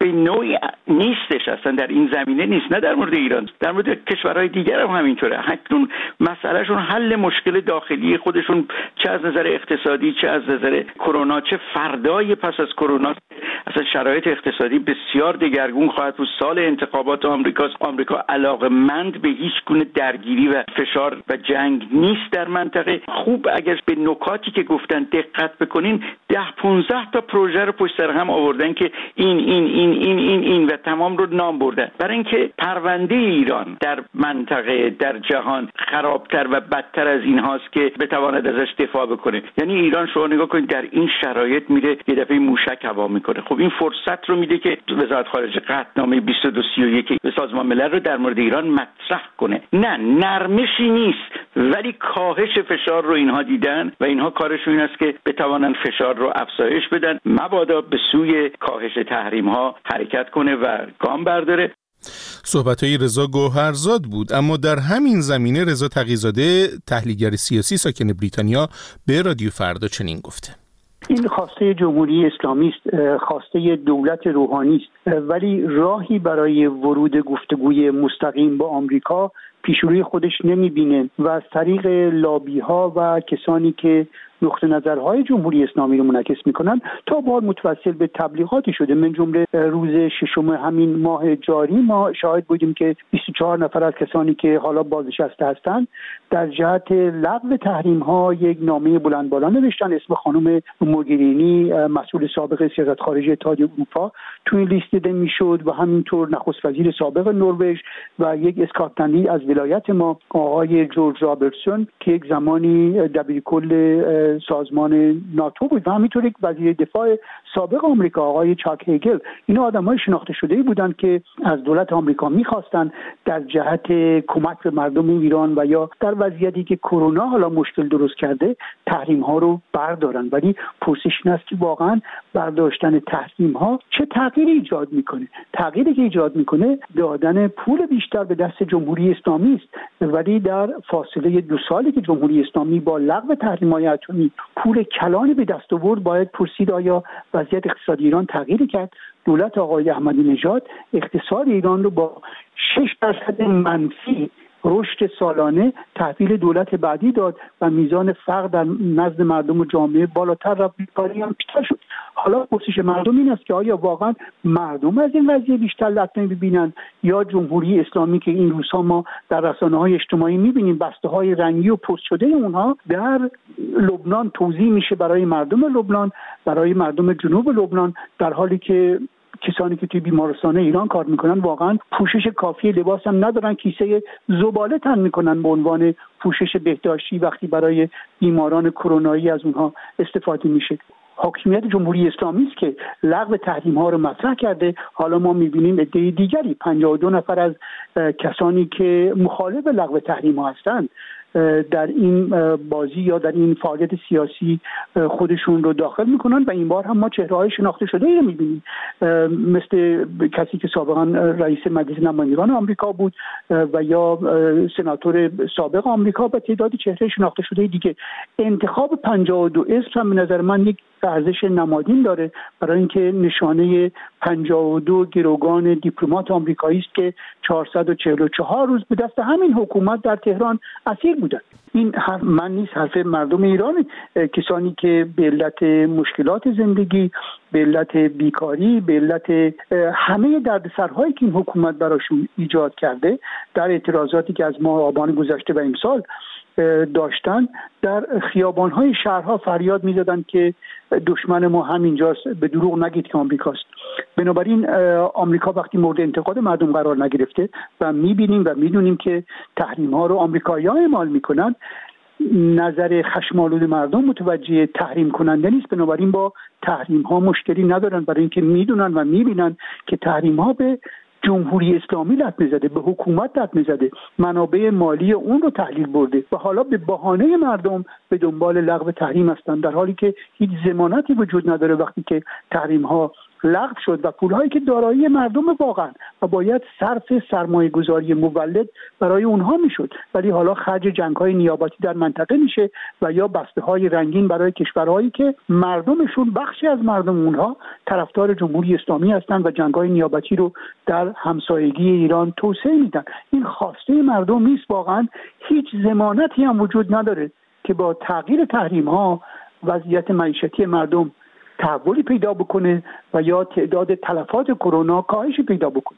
به نوعی نیستش، اصلا در این زمینه نیست، نه در مورد ایران، در مورد کشورهای دیگر هم همینطوره. اکنون مسئلهشون حل مشکل داخلی خودشون، چه از نظر اقتصادی چه از نظر کرونا، چه فردای پس از کرونا اصلا شرایط اقتصادی بسیار دگرگون خواهد بود. سال انتخابات آمریکاست. آمریکا علاقه‌مند به هیچ گونه درگیری و فشار و جنگ نیست در منطقه. خوب اگر به نکاتی که گفتن دقت بکنین، ده پانزده تا پروژه رو پشت سر هم آوردن که این این این این این این و تمام رو نام بردن، برای اینکه پرونده ایران در منطقه در جهان خرابتر و بدتر از این هاست که بتواند ازش دفاع بکنه. یعنی ایران شما نگاه کنید در این شرایط میره یه دفعه موشک هوا میکنه. خب این فرصت رو میده که وزارت خارجه قطعنامه بیست و دو سی و یک به سازمان ملل رو در مورد ایران مطرح کنه. نه نرمشی نیست، ولی کاهش فشار رو اینها دیدن و اینها کارشون این است که بتوانن فشار رو افزایش بدن، مبادا به سوی کاهش تحریم ها حرکت کنه و گام برداره. صحبت‌های رضا گوهرزاد بود. اما در همین زمینه رضا تقی‌زاده، تحلیلگر سیاسی ساکن بریتانیا، به رادیو فردا چنین گفته: این خواسته جمهوری اسلامی است، خواسته دولت روحانی است، ولی راهی برای ورود گفتگوی مستقیم با آمریکا پیش روی خودش نمی‌بینه و از طریق لابی‌ها و کسانی که نقطه نظرهای جمهوری اسلامی رو منعکس میکنن تا بار متوسل به تبلیغاتی شده. من جمله روز ششم همین ماه جاری ما شاهد بودیم که بیست و چهار نفر از کسانی که حالا بازنشسته هستند در جهت لغو تحریم ها یک نامه بلند بالا نوشتن. اسم خانم موگرینی، مسئول سابق سیاست خارجی اتحادیه اروپا، تو این لیست دیده میشد و همینطور نخست وزیر سابق نروژ و یک اسکاتلندی از ولایت ما، آقای جورج رابرتسون که یک زمانی دبیرکل سازمان ناتو بود و همینطور یک وزیر دفاع سابق آمریکا آقای چاک هیگل. اینا آدمای شناخته شده‌ای بودند که از دولت آمریکا می‌خواستند در جهت کمک به مردم ایران و یا در وضعیتی که کرونا حالا مشکل درست کرده تحریم ها رو بردارن. ولی پرسش این است که واقعا برداشتن تحریم ها چه تغییری ایجاد میکنه؟ تغییری که ایجاد میکنه دادن پول بیشتر به دست جمهوری اسلامی است، ولی در فاصله دو سالی که جمهوری اسلامی با لغو تحریم‌های اتمی پول کلانی به دست آورد، باید پرسید آیا وضعیت اقتصادی ایران تغییری کرد؟ دولت آقای احمدی نژاد اقتصاد ایران رو با شش درصد منفی رشد سالانه تحویل دولت بعدی داد و میزان فقر در نزد مردم و جامعه بالاتر رفت، بیکاری هم بیشتر شد. حالا پرسش مردم این است که آیا واقعا مردم از این قضیه بیشتر لطمه ببینن یا جمهوری اسلامی که این روزها ما در رسانه‌های اجتماعی می‌بینیم بسته‌های رنگی و پست شده اونها در لبنان توزیع میشه برای مردم لبنان، برای مردم جنوب لبنان، در حالی که کسانی که توی بیمارستان ایران کار میکنن واقعا پوشش کافی لباس هم ندارن، کیسه زباله تن میکنن به عنوان پوشش بهداشتی وقتی برای بیماران کرونایی از اونها استفاده میشه. حاکمیت جمهوری اسلامی است که لغو تحریم ها رو مطرح کرده. حالا ما میبینیم عده دیگری، پنجاه و دو نفر از کسانی که مخالف لغو تحریم ها هستند در این بازی یا در این فعالیت سیاسی خودشون رو داخل میکنن و این بار هم ما چهره‌های شناخته شده ای رو میبینیم، مثل کسی که سابقا رئیس مجلس نمایندگان آمریکا بود و یا سناتور سابق آمریکا و تعدادی چهره شناخته شده دیگه. انتخاب پنجاه و دو اسم هم به نظر من یک ارزش نمادین داره برای اینکه نشانه پنجاه و دو گروگان دیپلمات آمریکایی است که چهارصد و چهل و چهار روز به دست همین حکومت در تهران اسیر بودن. این حرف من نیست، حرف مردم ایران، کسانی که به علت مشکلات زندگی، به علت بیکاری، به علت همه دردسرهایی که این حکومت براشون ایجاد کرده در اعتراضاتی که از ماه آبان گذشته و امسال داشتن در خیابان‌های شهرها فریاد می‌زدند که دشمن ما همینجاست، به دروغ نگید که آمریکاست. بنابراین آمریکا وقتی مورد انتقاد مردم قرار نگرفته و می‌بینیم و می‌دونیم که تحریم‌ها رو آمریکایی‌ها اعمال می‌کنند، نظر خشم‌آلود مردم متوجه تحریم کننده نیست. بنابراین با تحریم‌ها مشکلی ندارن، برای اینکه می‌دونن و می‌بینن که تحریم‌ها به جمهوری اسلامی لطمه زده، به حکومت لطمه زده، منابع مالی اون رو تحلیل برده و حالا به بهانه مردم به دنبال لغو تحریم هستند، در حالی که هیچ ضمانتی وجود نداره وقتی که تحریم ها لغو شد و پولهایی که دارایی مردم واقعا و باید صرف سرمایه گذاری مولد برای اونها میشد، ولی حالا خرج جنگ‌های نیابتی در منطقه میشه و یا بسته‌های رنگین برای کشورهایی که مردمشون، بخشی از مردم اونها طرفدار جمهوری اسلامی هستند و جنگ‌های نیابتی رو در همسایگی ایران توسعه میدن. این خواسته مردم نیست. واقعا هیچ ضمانتی هم وجود نداره که با تغییر تحریم‌ها وضعیت معیشتی مردم تحولی پیدا بکنه و یا تعداد تلفات کرونا کاهشی پیدا بکنه.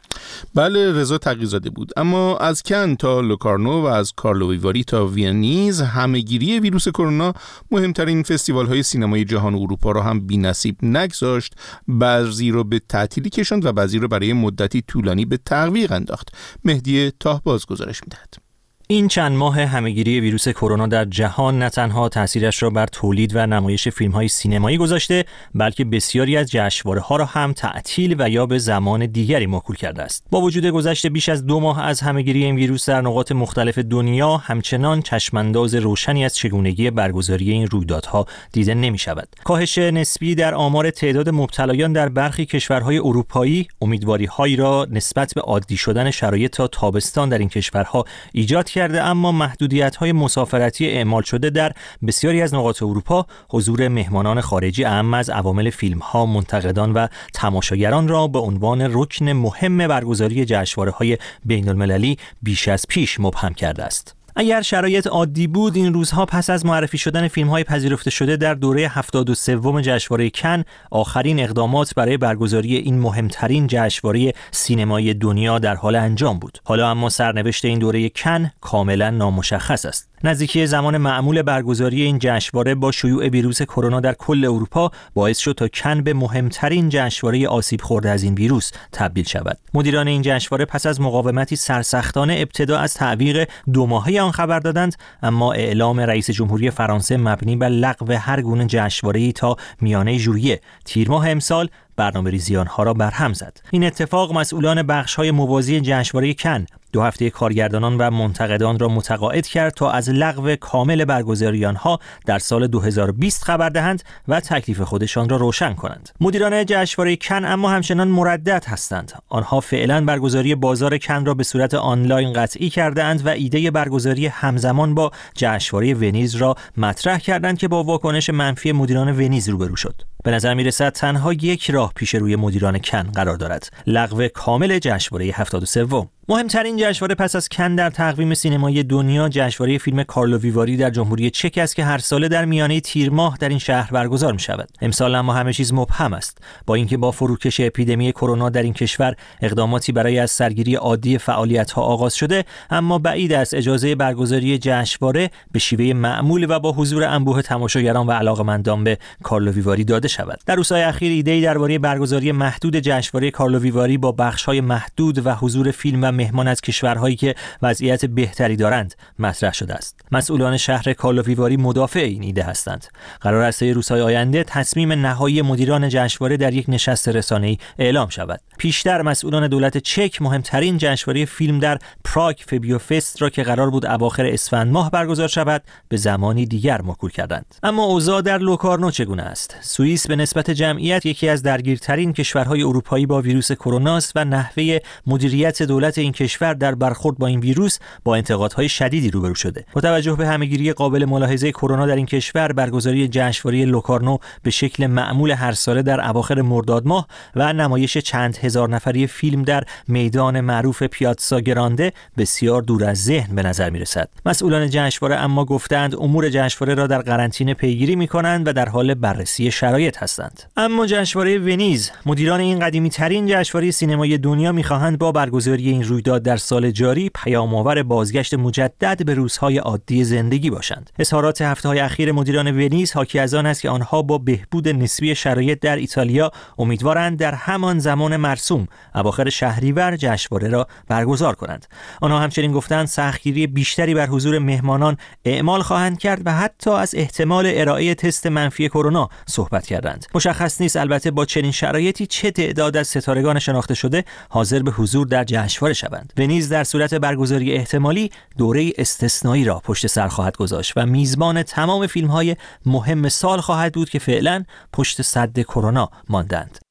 بله، رضا تقی‌زاده بود. اما از کن تا لوکارنو و از کارلووی تا ونیز همه‌گیری ویروس کرونا مهمترین فستیوال‌های سینمای جهان و اروپا را هم بی‌نصیب نگذاشت. بعضی رو به تعطیلی کشاند و بعضی رو برای مدتی طولانی به تعویق انداخت. مهدی تاهباز گزارش می‌دهد. این چند ماه همه‌گیری ویروس کرونا در جهان نه تنها تأثیرش را بر تولید و نمایش فیلم‌های سینمایی گذاشته، بلکه بسیاری از جشنواره‌ها را هم تعطیل و یا به زمان دیگری موکول کرده است. با وجود گذشت بیش از دو ماه از همه‌گیری این ویروس در نقاط مختلف دنیا، همچنان چشمانداز روشنی از چگونگی برگزاری این رویدادها دیده نمی‌شود. کاهش نسبی در آمار تعداد مبتلایان در برخی کشورهای اروپایی امیدواری‌هایی را نسبت به عادی شدن شرایط تا تابستان در این کشورها ایجاد کرده، اما محدودیت‌های مسافرتی اعمال شده در بسیاری از نقاط اروپا حضور مهمانان خارجی اعم از عوامل فیلم‌ها، منتقدان و تماشاگران را به عنوان رکن مهم برگزاری جشنواره‌های بین‌المللی بیش از پیش مبهم کرده است. اگر شرایط عادی بود، این روزها پس از معرفی شدن فیلم‌های پذیرفته شده در دوره هفتاد و سوم جشنواره کن، آخرین اقدامات برای برگزاری این مهمترین جشنواره سینمایی دنیا در حال انجام بود. حالا اما سرنوشت این دوره کن کاملا نامشخص است. نزدیکی زمان معمول برگزاری این جشنواره با شیوع ویروس کرونا در کل اروپا باعث شد تا کن به مهمترین جشنواره آسیب خورده از این ویروس تبدیل شود. مدیران این جشنواره پس از مقاومتی سرسختانه ابتدا از تعویق دو ماهه آن خبر دادند، اما اعلام رئیس جمهوری فرانسه مبنی بر لغو هر گونه جشنواره‌ای تا میانه ژوئیه تیر ماه امسال برنامه‌ریزی آنها را برهم زد. این اتفاق مسئولان بخش‌های موازی جشنواره کن دو هفته کارگردانان و منتقدان را متقاعد کرد تا از لغو کامل برگزاری آنها در سال دو هزار و بیست خبر دهند و تکلیف خودشان را روشن کنند. مدیران جشنواره کن اما همچنان مردد هستند. آنها فعلا برگزاری بازار کن را به صورت آنلاین قطعی کردند و ایده برگزاری همزمان با جشنواره ونیز را مطرح کردند که با واکنش منفی مدیران ونیز روبرو شد. به نظر میرسد تنها یک راه پیش روی مدیران کن قرار دارد: لغو کامل جشنواره هفتاد و سوم. مهمترین جشنواره پس از کن در تقویم سینمایی دنیا جشنواره فیلم کارلووی واری در جمهوری چک است که هر ساله در میانه تیر ماه در این شهر برگزار می شود. امسال اما همه چیز مبهم است. با اینکه با فروکش اپیدمی کرونا در این کشور اقداماتی برای از سرگیری عادی فعالیت‌ها آغاز شده، اما بعید است اجازه برگزاری جشنواره به شیوه معمول و با حضور انبوه تماشاگران و علاقه‌مندان به کارلووی واری داده شود. در روزهای اخیر ایده‌ای درباره برگزاری محدود جشنواره کارلووی واری با بخش‌های محدود و حضور فیلم و مهمان از کشورهایی که وضعیت بهتری دارند مطرح شده است. مسئولان شهر کارلووی واری مدافع این ایده هستند. قرار است در روزهای آینده تصمیم نهایی مدیران جشنواره در یک نشست رسانه‌ای اعلام شود. پیشتر مسئولان دولت چک مهمترین جشنواره فیلم در پراگ فبیو فست را که قرار بود اواخر اسفند ماه برگزار شود به زمانی دیگر موکول کردند. اما اوضاع در لوکارنو چگونه است؟ سوئیس به نسبت جمعیت یکی از درگیرترین کشورهای اروپایی با ویروس کرونا است و نحوه مدیریت دولت این کشور در برخورد با این ویروس با انتقادهای شدیدی روبرو شده. با توجه به همه‌گیری قابل ملاحظه کرونا در این کشور، برگزاری جشنواره لوکارنو به شکل معمول هر ساله در اواخر مرداد ماه و نمایش چند هزار نفری فیلم در میدان معروف پیاتزا گرانده بسیار دور از ذهن به نظر می‌رسد. مسئولان جشنواره اما گفتند امور جشنواره را در قرنطینه پیگیری می‌کنند و در حال بررسی شرایط هستند. اما جشنواره ونیز، مدیران این قدیمی‌ترین جشنواره سینمایی دنیا می‌خواهند با برگزاری این رویداد در سال جاری پیام‌آور بازگشت مجدد به روزهای عادی زندگی باشند. اظهارات هفته‌های اخیر مدیران ونیز حاکی از آن است که آنها با بهبود نسبی شرایط در ایتالیا امیدوارند در همان زمان مرسوم اواخر شهریور جشنواره را برگزار کنند. آنها همچنین گفتند سختگیری بیشتری بر حضور مهمانان اعمال خواهند کرد و حتی از احتمال ارائه تست منفی کرونا صحبت کردند. مشخص نیست البته با چنین شرایطی چه تعداد از ستارگان شناخته شده حاضر به حضور در جشنواره شوند. ونیز در صورت برگزاری احتمالی دوره استثنایی را پشت سر خواهد گذاشت و میزبان تمام فیلم‌های مهم سال خواهد بود که فعلا پشت سد کرونا ماندند.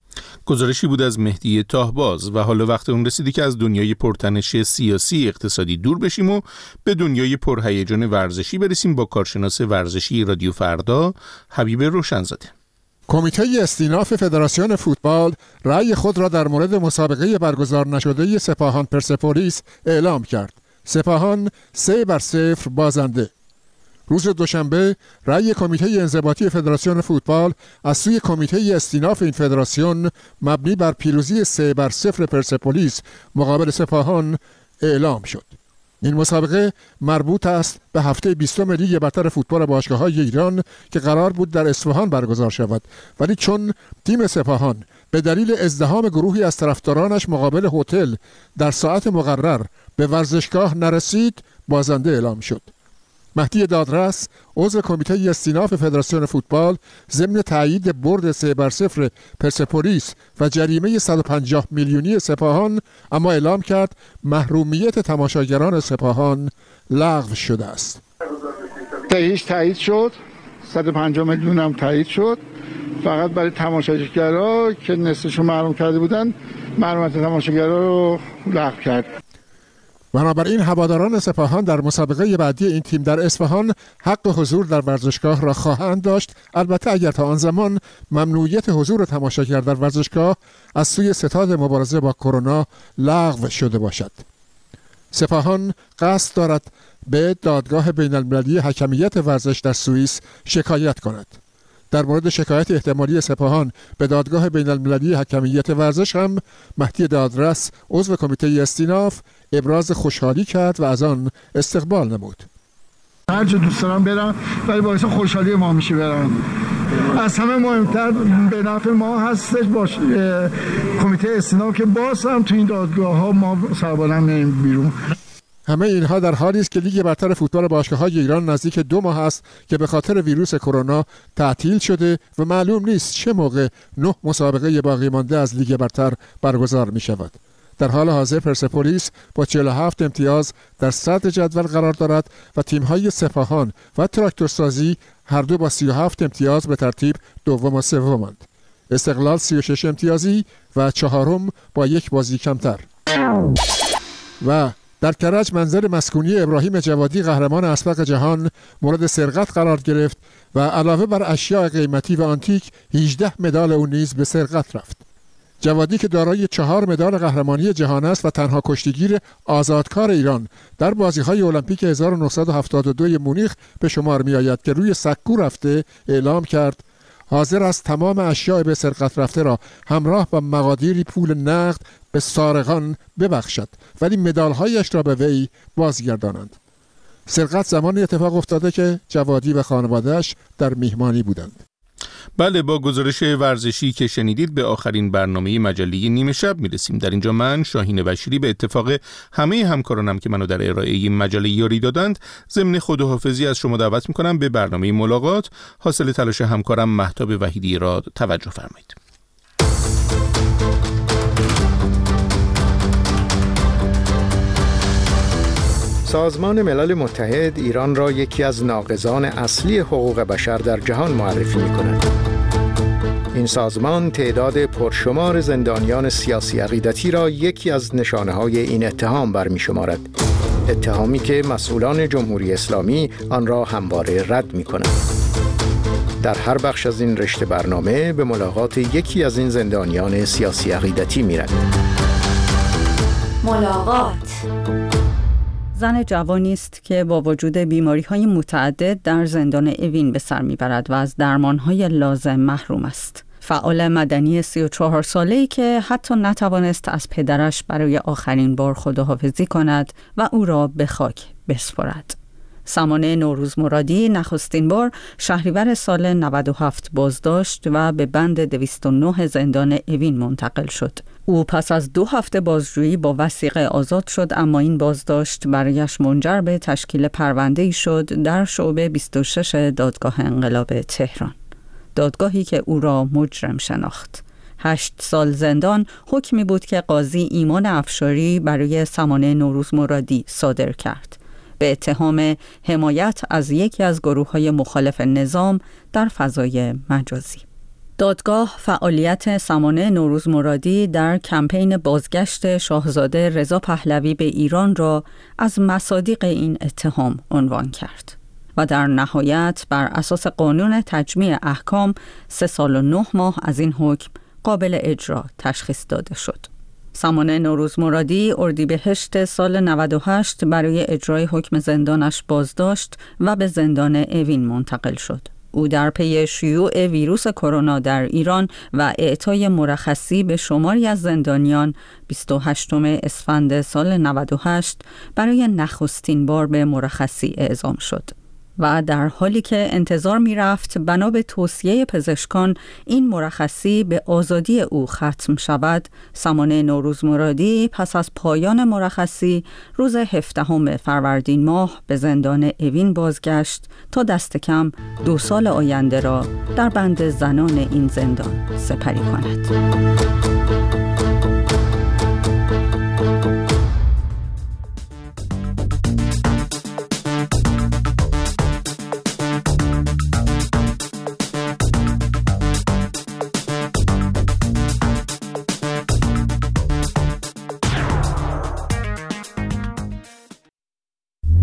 گزارشی بود از مهدی تاهباز. و حالا وقت اون رسیدی که از دنیای پرتنش سیاسی اقتصادی دور بشیم و به دنیای پرهیجان ورزشی برسیم با کارشناس ورزشی رادیو فردا حبیب روشنزاده. کمیته استیناف فدراسیون فوتبال رأی خود را در مورد مسابقه برگزار نشده سپاهان پرسپولیس اعلام کرد. سپاهان سه بر صفر بازنده. روز دوشنبه رأی کمیته انضباطی فدراسیون فوتبال از سوی کمیته استیناف این فدراسیون مبنی بر پیروزی سه بر صفر پرسپولیس مقابل سپاهان اعلام شد. این مسابقه مربوط است به هفته بیستم لیگ برتر فوتبال باشگاه‌های ایران که قرار بود در اصفهان برگزار شود، ولی چون تیم سپاهان به دلیل ازدحام گروهی از طرفدارانش مقابل هتل در ساعت مقرر به ورزشگاه نرسید، بازنده اعلام شد. مهدی دادرس عضو کمیته استیناف فدراسیون فوتبال ضمن تایید برد سه بر صفر پرسپولیس و جریمه صد و پنجاه میلیونی سپاهان اما اعلام کرد محرومیت تماشاگران سپاهان لغو شده است. تایید تایید شد، صد و پنجاه میلیون هم تایید شد، فقط برای تماشاگرها که نصفشون محروم کرده بودن محرومیت تماشاگرها رو لغو کرد. بنابراین هواداران سپاهان در مسابقه بعدی این تیم در اصفهان حق حضور در ورزشگاه را خواهند داشت، البته اگر تا آن زمان ممنوعیت حضور تماشاگر در ورزشگاه از سوی ستاد مبارزه با کرونا لغو شده باشد. سپاهان قصد دارد به دادگاه بین المللی حکمیت ورزش در سوئیس شکایت کند. در مورد شکایت احتمالی سپاهان به دادگاه بین المللی حکمیت ورزش هم مهدی دادرس عضو کمیته استیناف ابراز خوشحالی کرد و از آن استقبال نمود. هر جا دوست دارم برم ولی باعث خوشحالی ما میشه برم. از همه مهمتر به نفع ما هستش باش کمیته استیناف که باز هم تو این دادگاه ها ما سربالم نیم بیرون. همه اینها در حالی است که لیگ برتر فوتبال باشگاه‌های ایران نزدیک دو ماه است که به خاطر ویروس کرونا تعطیل شده و معلوم نیست چه موقع نه مسابقه باقی مانده از لیگ برتر برگزار می شود. در حال حاضر پرسپولیس با چهل و هفت امتیاز در صدر جدول قرار دارد و تیم‌های سپاهان و تراکتورسازی هر دو با سی و هفت امتیاز به ترتیب دوم و سومند. استقلال سی و شش امتیازی و چهارم با یک بازی کمتر. و در کرج منظر مسکونی ابراهیم جوادی قهرمان اسبق جهان مورد سرقت قرار گرفت و علاوه بر اشیاء قیمتی و آنتیک هجده مدال او نیز به سرقت رفت. جوادی که دارای چهار مدال قهرمانی جهان است و تنها کشتیگیر آزادکار ایران در بازی‌های المپیک هزار و نهصد و هفتاد و دو مونیخ به شمار می‌آید که روی سکو رفته، اعلام کرد حاضر است تمام اشیاء به سرقت رفته را همراه با مقادیری پول نقد به سارقان ببخشد ولی مدال‌هایش را به وی بازگردانند. سرقت زمانی اتفاق افتاده که جوادی و خانواده‌اش در میهمانی بودند. بله، با گزارش ورزشی که شنیدید به آخرین برنامه مجله نیمه شب میرسیم. در اینجا من شاهین بشیری به اتفاق همه همکارانم که منو در ارائه این مجله یاری دادند ضمن خداحافظی از شما دعوت میکنم به برنامه ملاقات حاصل تلاش همکارم مهتاب وحیدی را توجه فرمایید. سازمان ملل متحد ایران را یکی از ناقضان اصلی حقوق بشر در جهان معرفی می‌کند. این سازمان تعداد پرشمار زندانیان سیاسی عقیدتی را یکی از نشانه‌های این اتهام برمی‌شمارد. اتهامی که مسئولان جمهوری اسلامی آن را همواره رد می‌کنند. در هر بخش از این رشته برنامه به ملاقات یکی از این زندانیان سیاسی عقیدتی می‌رویم. ملاقات زن جوانی است که با وجود بیماری‌های متعدد در زندان اوین به سر می‌برد و از درمان‌های لازم محروم است. فعال مدنی سی و چهار ساله‌ای که حتی نتوانست از پدرش برای آخرین بار خداحافظی کند و او را به خاک بسپارد. سمانه نوروز مرادی نخستین بار شهریور سال نود و هفت بازداشت و به بند دویست و نه زندان اوین منتقل شد. او پس از دو هفته بازجویی با وثیقه آزاد شد، اما این بازداشت برایش منجر به تشکیل پرونده‌ای شد در شعبه بیست و شش دادگاه انقلاب تهران. دادگاهی که او را مجرم شناخت. هشت سال زندان حکمی بود که قاضی ایمان افشاری برای سمانه نوروز مرادی صادر کرد به اتهام حمایت از یکی از گروه‌های مخالف نظام در فضای مجازی. دادگاه فعالیت سمانه نوروز مرادی در کمپین بازگشت شاهزاده رضا پهلوی به ایران را از مصادیق این اتهام عنوان کرد و در نهایت بر اساس قانون تجمیع احکام سه سال و نه ماه از این حکم قابل اجرا تشخیص داده شد. سمانه نوروز مرادی اردیبهشت سال نود و هشت برای اجرای حکم زندانش بازداشت و به زندان اوین منتقل شد. او در پی شیوع ویروس کرونا در ایران و اعطای مرخصی به شماری از زندانیان بیست و هشتم اسفند سال نود و هشت برای نخستین بار به مرخصی اعزام شد. و در حالی که انتظار می رفت بنا به توصیه پزشکان این مرخصی به آزادی او ختم شود، سمانه نوروز مرادی پس از پایان مرخصی روز هفدهم فروردین ماه به زندان اوین بازگشت تا دست کم دو سال آینده را در بند زنان این زندان سپری کند.